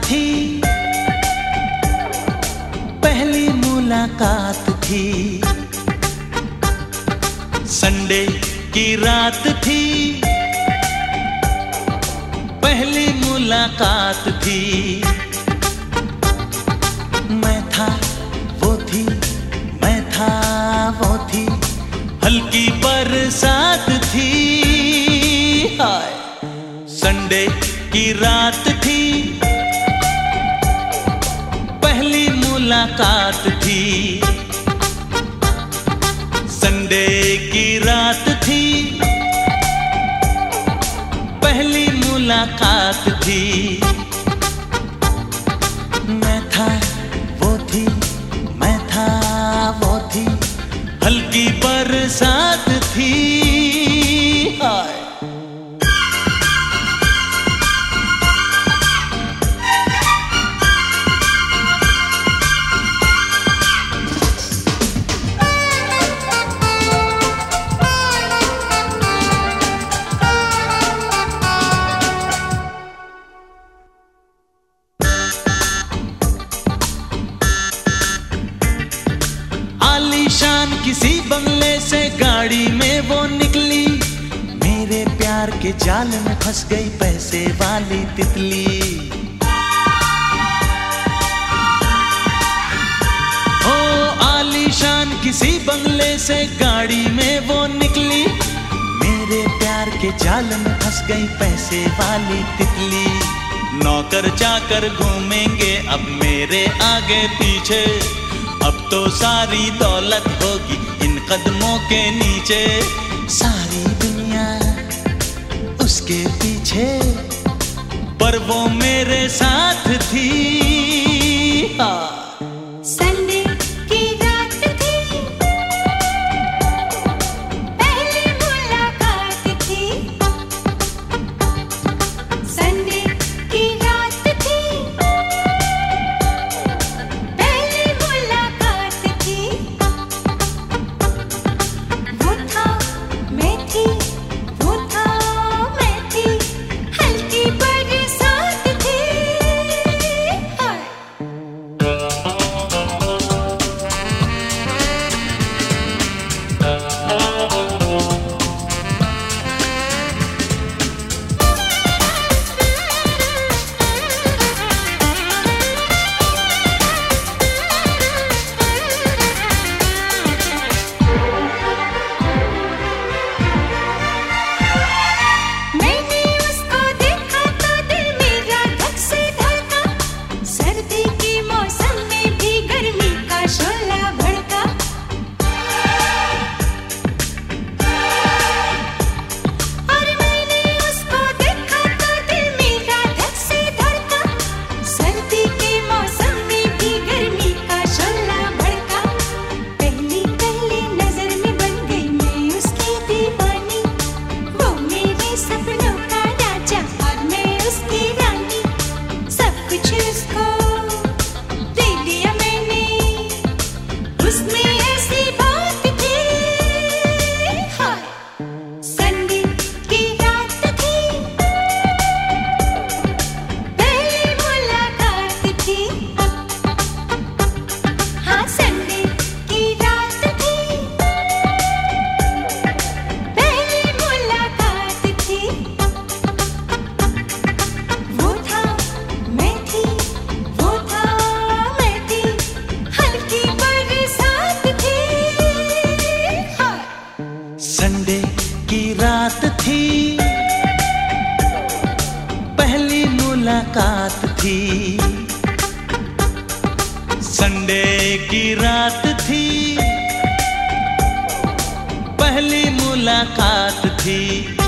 थी, पहली मुलाकात थी। संडे की रात थी, पहली मुलाकात थी। मैं था वो थी, मैं था वो थी, हल्की बरसात थी। हाय संडे की रात थी, पहली मुलाकात थी। संडे की रात थी, पहली मुलाकात थी। मैं था वो थी, मैं था वो थी, हल्की बरसात थी। हाय आलीशान किसी बंगले से गाड़ी में वो निकली, मेरे प्यार के जाल में फंस गई पैसे वाली तितली। ओ आलीशान किसी बंगले से गाड़ी में वो निकली, मेरे प्यार के जाल में फंस गई पैसे वाली तितली। नौकर चाकर घूमेंगे अब मेरे आगे पीछे, अब तो सारी दौलत होगी इन कदमों के नीचे। सारी दुनिया उसके पीछे, पर वो मेरे साथ थी। संडे की रात थी, पहली मुलाकात थी। संडे की रात थी, पहली मुलाकात थी। वो था मैं थी, वो था मैं थी, हल्की बरसात थी। हाय मैंने उसको देखा तो दिल मेरा धक से धड़का, सर्दी के मौसम में भी गर्मी का शोला भड़का। और मैंने उसको देखा तो दिल मेरा धक से धड़का, सर्दी के मौसम में भी गर्मी का शोला भड़का। पहली पहली नजर में बन गई मैं उसकी दीवानी, वो मेरे सपनों का राजा और मैं उसकी रानी। सब कुछ उसको दे दिया मैंने, उसमें ऐसी बात थी। हाय संडे की रात थी, पहली मुलाकात थी। हाँ संडे की रात थी, पहली मुलाकात थी। वो था मैं थी, वो था मैं थी, हल्की बरसात थी। हाँ संडे की रात थी, पहली मुलाकात थी। संडे की रात थी, पहली मुलाकात थी।